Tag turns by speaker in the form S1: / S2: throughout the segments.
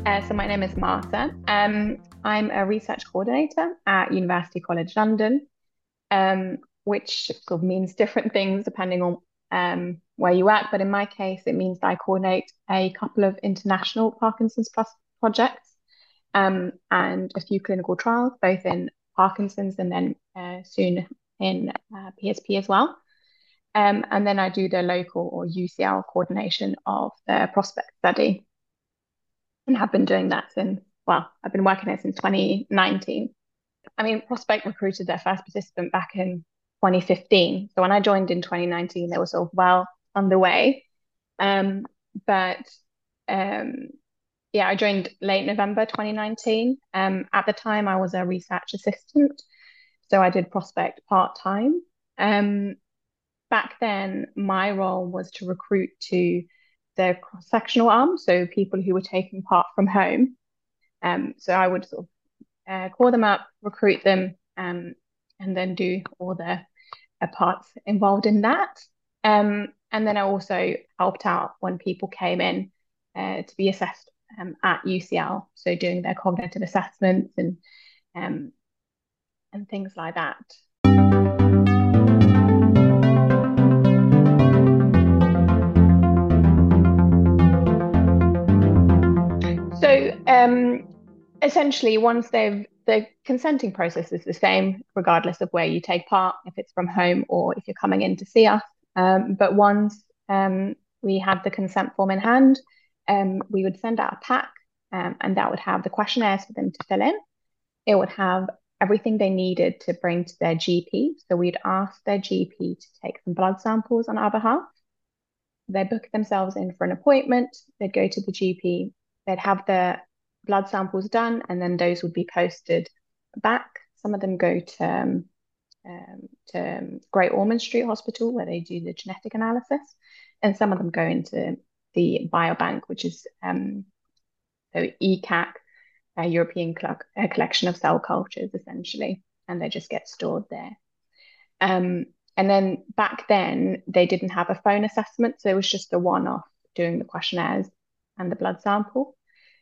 S1: So my name is Martha. I'm a research coordinator at University College London, which sort of means different things depending on where you work. But in my case, it means that I coordinate a couple of international Parkinson's Plus projects and a few clinical trials, both in Parkinson's and then soon in PSP as well. And then I do the local or UCL coordination of the prospect study and have been doing that since, well, I've been working here since 2019. I mean, Prospect recruited their first participant back in 2015. So when I joined in 2019, they were sort of well underway. Um, but um, yeah, I joined late November 2019. At the time, I was a research assistant. So I did Prospect part-time. Um, Back then, my role was to recruit to the cross-sectional arm, so people who were taking part from home. So I would sort of call them up, recruit them, and then do all the parts involved in that. And then I also helped out when people came in to be assessed at UCL, so doing their cognitive assessments um, and things like that. So essentially, once the consenting process is the same, regardless of where you take part, if it's from home or if you're coming in to see us. But once we have the consent form in hand, we would send out a pack, and that would have the questionnaires for them to fill in. It would have everything they needed to bring to their GP. So we'd ask their GP to take some blood samples on our behalf. They book themselves in for an appointment. They'd go to the GP. They'd have the blood samples done, and then those would be posted back. Some of them go to Great Ormond Street Hospital, where they do the genetic analysis, and some of them go into the biobank, which is so ECAC, a European collection of cell cultures, essentially, and they just get stored there. Um, and then back then, they didn't have a phone assessment, so it was just a one-off doing the questionnaires and the blood sample.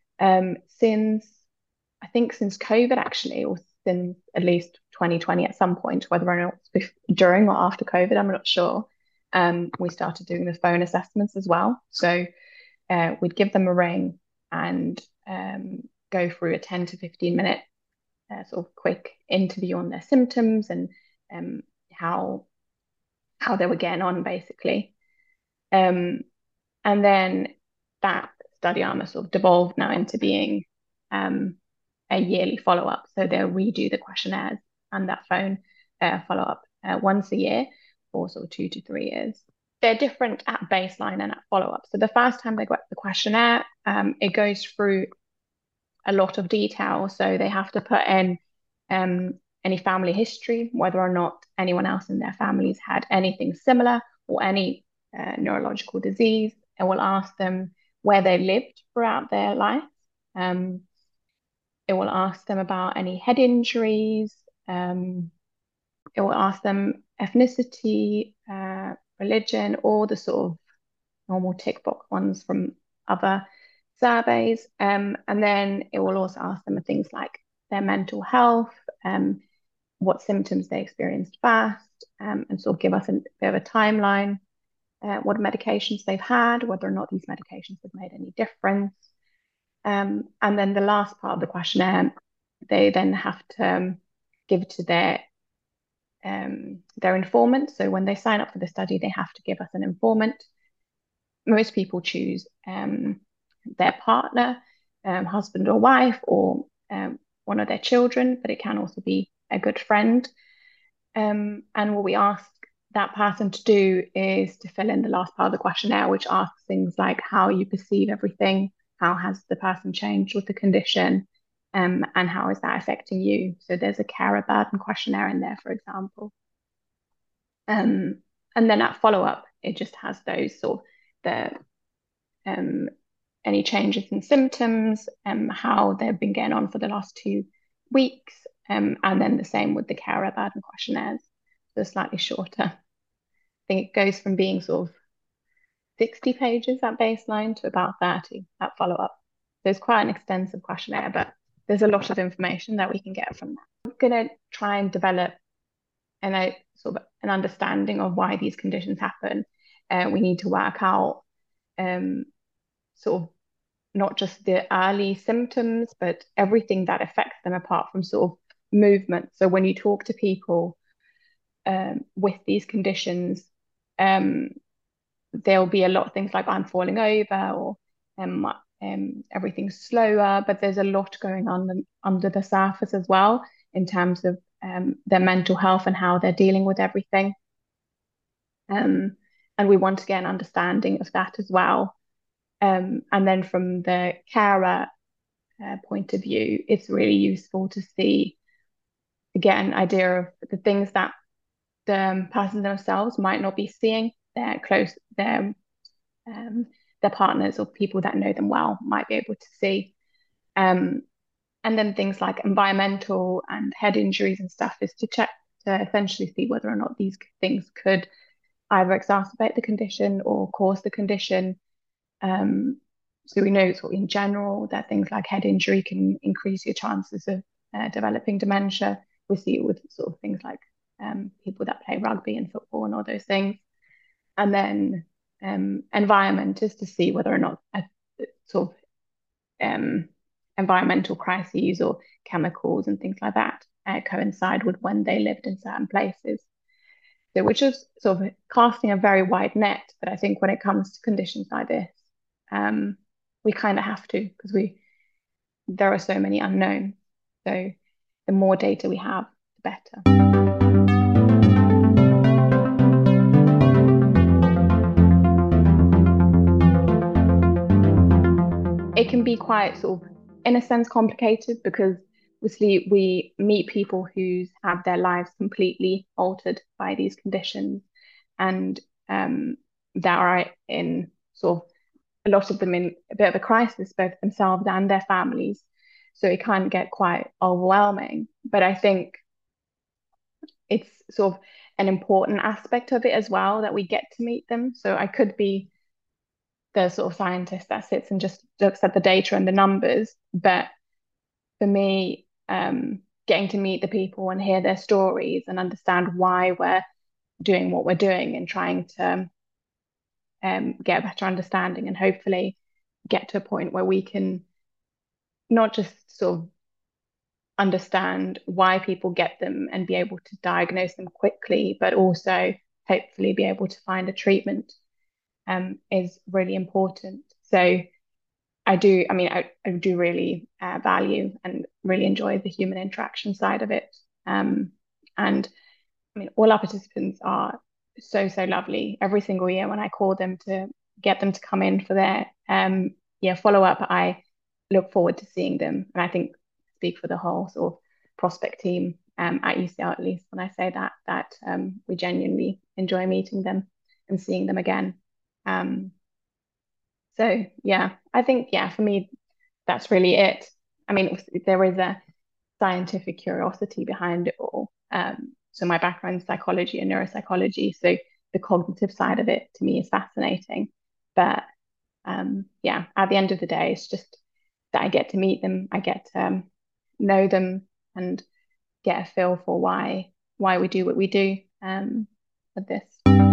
S1: Since I think since COVID actually, or since at least 2020 at some point, whether or not it's during or after COVID, I'm not sure. We started doing the phone assessments as well. So we'd give them a ring and go through a 10 to 15 minute sort of quick interview on their symptoms and um, how how they were getting on basically. Um, and then that study arm has sort of devolved now into being um, a yearly follow-up. So they'll redo the questionnaires and that phone follow-up once a year for sort of 2 to 3 years. They're different at baseline and at follow-up. So the first time they get the questionnaire, it goes through a lot of detail. So they have to put in um, any family history, whether or not anyone else in their families had anything similar or any neurological disease. And we'll ask them where they lived throughout their life. Um, it will ask them about any head injuries. It will ask them ethnicity, religion, all the sort of normal tick box ones from other surveys. And then it will also ask them things like their mental health, what symptoms they experienced first, and sort of give us a bit of a timeline, what medications they've had, whether or not these medications have made any difference. And then the last part of the questionnaire, they then have to give to their informant. So when they sign up for the study, they have to give us an informant. Most people choose their partner, husband or wife, or one of their children, but it can also be a good friend. And what we ask that person to do is to fill in the last part of the questionnaire, which asks things like how you perceive everything, how has the person changed with the condition, and how is that affecting you? So there's a carer burden questionnaire in there, for example. And then at follow up, it just has those sort of the um, any changes in symptoms, how they've been getting on for the last 2 weeks, and then the same with the carer burden questionnaires, so slightly shorter. I think it goes from being sort of 60 pages at baseline to about 30 at follow up. There's quite an extensive questionnaire, but there's a lot of information that we can get from that. We're going to try and develop a sort of an understanding of why these conditions happen. We need to work out sort of not just the early symptoms, but everything that affects them apart from sort of movement. So when you talk to people with these conditions, there'll be a lot of things like I'm falling over or everything's slower, but there's a lot going on under the surface as well in terms of their mental health and how they're dealing with everything. And we want to get an understanding of that as well. And then from the carer point of view, it's really useful to see, to get an idea of the things that the person themselves might not be seeing. Their partners or people that know them well might be able to see. And then things like environmental and head injuries and stuff is to check to essentially see whether or not these things could either exacerbate the condition or cause the condition. So we know sort of in general that things like head injury can increase your chances of developing dementia. We see it with sort of things like people that play rugby and football and all those things. And then environment is to see whether or not a sort of environmental crises or chemicals and things like that coincide with when they lived in certain places. So which is sort of casting a very wide net, but I think when it comes to conditions like this, we kind of have to because there are so many unknowns. So the more data we have, the better. It can be quite sort of, in a sense, complicated because obviously we meet people who have their lives completely altered by these conditions and that are in sort of a lot of them in a bit of a crisis, both themselves and their families. So it can get quite overwhelming. But I think it's sort of an important aspect of it as well that we get to meet them. So I could be the sort of scientist that sits and just looks at the data and the numbers. But for me, getting to meet the people and hear their stories and understand why we're doing what we're doing and trying to get a better understanding and hopefully get to a point where we can not just sort of understand why people get them and be able to diagnose them quickly, but also hopefully be able to find a treatment is really important. So I do really value and really enjoy the human interaction side of it. And I mean, all our participants are so, so lovely. Every single year when I call them to get them to come in for their follow up, I look forward to seeing them. And I think speak for the whole sort of prospect team at UCL at least when I say that we genuinely enjoy meeting them and seeing them again. So yeah, I think for me that's really it. I mean, there is a scientific curiosity behind it all. So my background is psychology and neuropsychology, so the cognitive side of it to me is fascinating. But at the end of the day, it's just that I get to meet them, I get to know them, and get a feel for why we do what we do with this.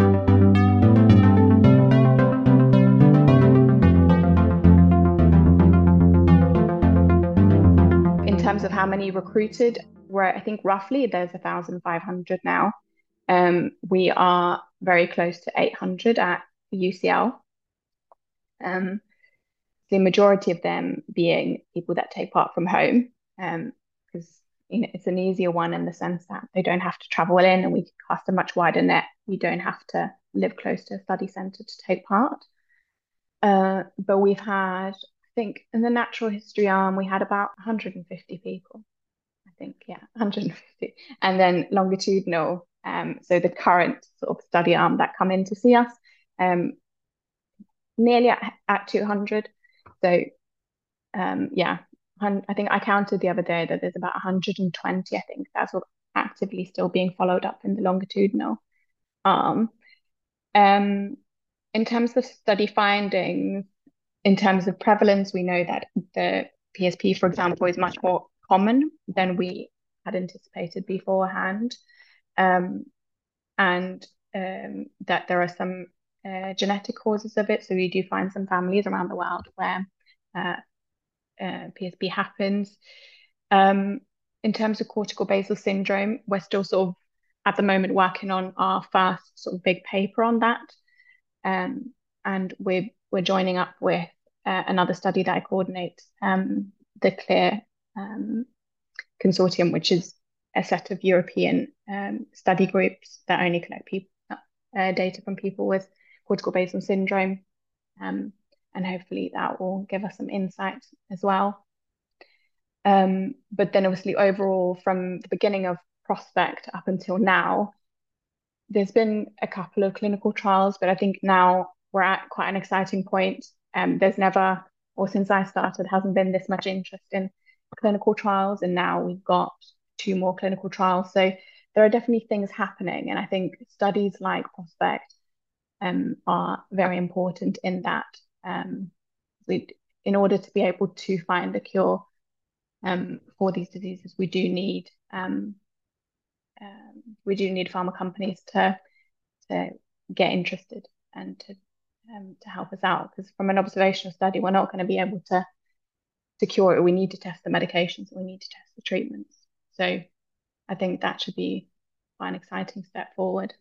S1: In terms of how many recruited, I think roughly there's 1,500 now. We are very close to 800 at UCL. The majority of them being people that take part from home, because it's an easier one in the sense that they don't have to travel in and we cast a much wider net. You don't have to live close to a study centre to take part. But we've had, I think, in the natural history arm, we had about 150 people. I think, 150. And then longitudinal, so the current sort of study arm that come in to see us, nearly at 200. So, I think I counted the other day that there's about 120, I think, that's actively still being followed up in the longitudinal arm. In terms of study findings, In terms of prevalence, we know that the PSP, for example, is much more common than we had anticipated beforehand, um, and that there are some genetic causes of it. So we do find some families around the world where uh, PSP happens. In terms of cortical basal syndrome, we're still sort of at the moment working on our first sort of big paper on that. And we're joining up with another study that I coordinate, the CLEAR consortium, which is a set of European study groups that only collect data from people with cortical basal syndrome, and hopefully that will give us some insight as well. But then obviously overall, from the beginning of Prospect up until now, there's been a couple of clinical trials, but I think now we're at quite an exciting point. There's never, or since I started, hasn't been this much interest in clinical trials, and now we've got 2 more clinical trials. So there are definitely things happening, and I think studies like Prospect are very important in that. In order to be able to find a cure for these diseases, we do need pharma companies to get interested and to help us out. Because from an observational study, we're not going to be able to cure it. We need to test the medications, we need to test the treatments. So I think that should be quite an exciting step forward.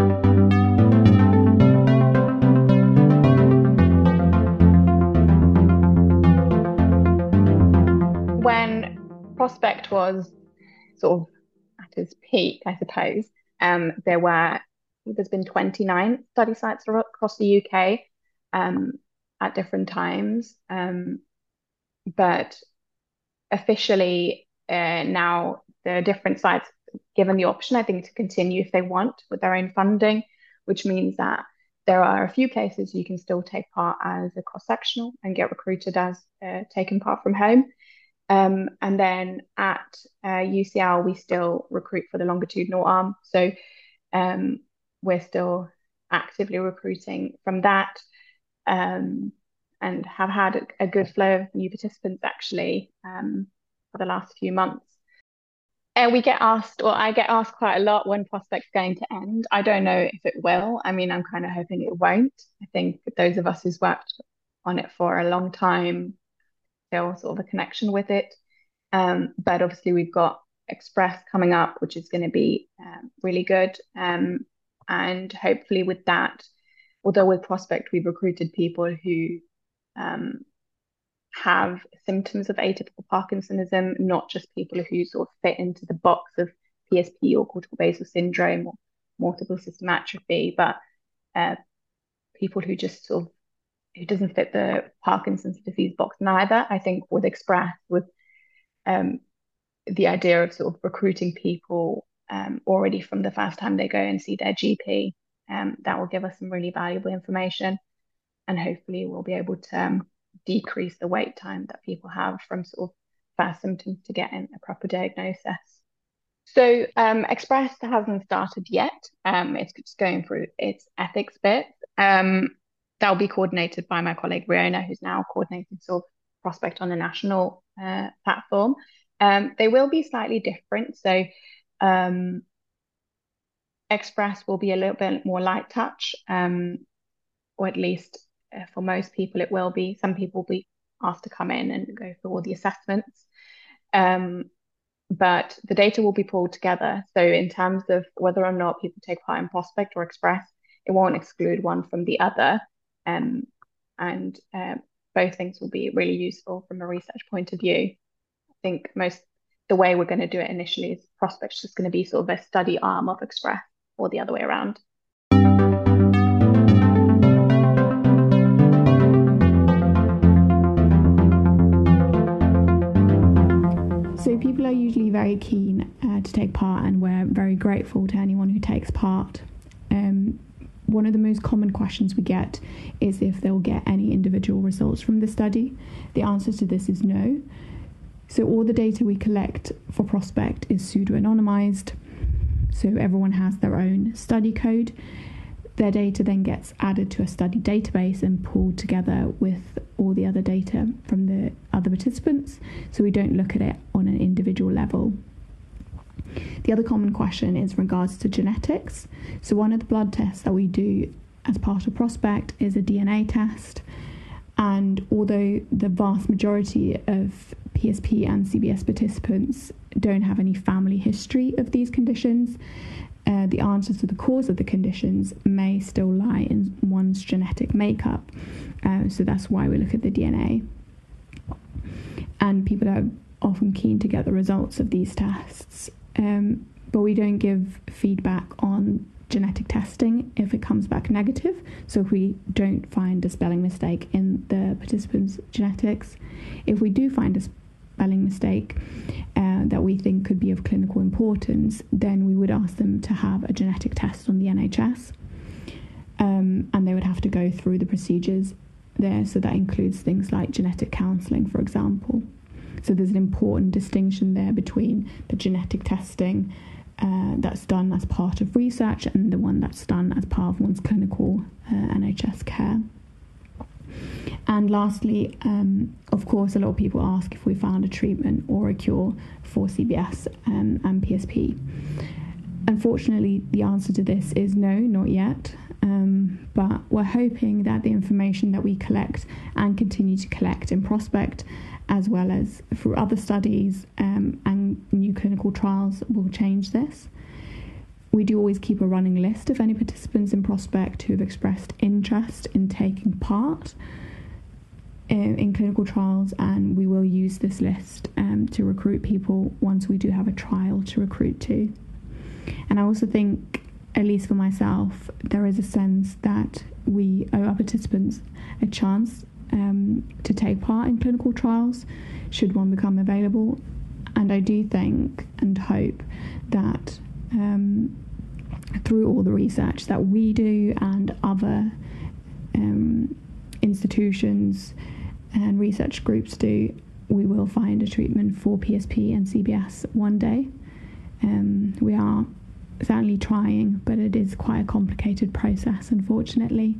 S1: When Prospect was sort of at its peak, I suppose, there's been 29 study sites across the UK at different times. But officially, now there are different sites given the option, I think, to continue if they want with their own funding, which means that there are a few places you can still take part as a cross-sectional and get recruited as taking part from home. And then at UCL, we still recruit for the longitudinal arm. So we're still actively recruiting from that, and have had a good flow of new participants actually for the last few months. We get asked, or I get asked quite a lot, when Prospect's going to end. I don't know if it will. I mean, I'm kind of hoping it won't. I think those of us who's worked on it for a long time feel sort of a connection with it. But obviously we've got Express coming up, which is going to be really good. And hopefully with that, although with Prospect we've recruited people who have symptoms of atypical Parkinsonism, not just people who sort of fit into the box of PSP or cortical basal syndrome or multiple system atrophy, but people who just sort of, who doesn't fit the Parkinson's disease box neither. I think with Express, with the idea of sort of recruiting people already from the first time they go and see their GP, that will give us some really valuable information, and hopefully we'll be able to decrease the wait time that people have from sort of first symptoms to getting a proper diagnosis. So Express hasn't started yet. It's just going through its ethics bit. That'll be coordinated by my colleague Riona, who's now coordinating sort of Prospect on the national platform. They will be slightly different. So Express will be a little bit more light touch, or at least for most people it will be. Some people will be asked to come in and go through all the assessments. But the data will be pulled together. So in terms of whether or not people take part in Prospect or Express, it won't exclude one from the other. And both things will be really useful from a research point of view. I think the way we're going to do it initially is Prospect's just going to be sort of a study arm of Express, or the other way around.
S2: So people are usually very keen to take part, and we're very grateful to anyone who takes part. One of the most common questions we get is if they'll get any individual results from the study. The answer to this is no. So all the data we collect for Prospect is pseudo-anonymized, so everyone has their own study code. Their data then gets added to a study database and pulled together with all the other data from the other participants, so we don't look at it on an individual level. The other common question is in regards to genetics. So one of the blood tests that we do as part of Prospect is a DNA test, and although the vast majority of PSP and CBS participants don't have any family history of these conditions, the answer to the cause of the conditions may still lie in one's genetic makeup. So that's why we look at the DNA. And people are often keen to get the results of these tests, but we don't give feedback on genetic testing if it comes back negative. So if we don't find a spelling mistake in the participants' genetics, if we do find a spelling mistake that we think could be of clinical importance, then we would ask them to have a genetic test on the NHS, and they would have to go through the procedures there. So that includes things like genetic counselling, for example. So there's an important distinction there between the genetic testing that's done as part of research and the one that's done as part of one's clinical NHS care. And lastly, of course, a lot of people ask if we found a treatment or a cure for CBS and PSP. Unfortunately, the answer to this is no, not yet. But we're hoping that the information that we collect and continue to collect in Prospect, as well as through other studies and new clinical trials, will change this. We do always keep a running list of any participants in Prospect who have expressed interest in taking part in clinical trials, and we will use this list to recruit people once we do have a trial to recruit to. And I also think, at least for myself, there is a sense that we owe our participants a chance to take part in clinical trials should one become available. And I do think and hope that through all the research that we do and other institutions and research groups do, we will find a treatment for PSP and CBS one day. We are certainly trying, but it is quite a complicated process, unfortunately.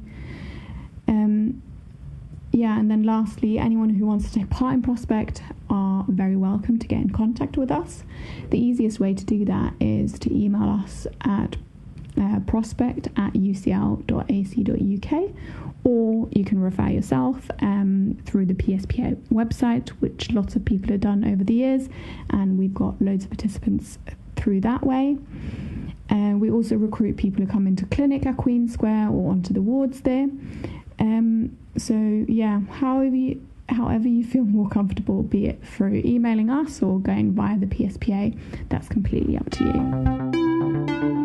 S2: And then lastly, anyone who wants to take part in Prospect are very welcome to get in contact with us. The easiest way to do that is to email us at prospect@ucl.ac.uk, or you can refer yourself through the PSPA website, which lots of people have done over the years, and we've got loads of participants through that way. We also recruit people who come into clinic at Queen Square or onto the wards there. However you feel more comfortable, be it through emailing us or going via the PSPA, that's completely up to you.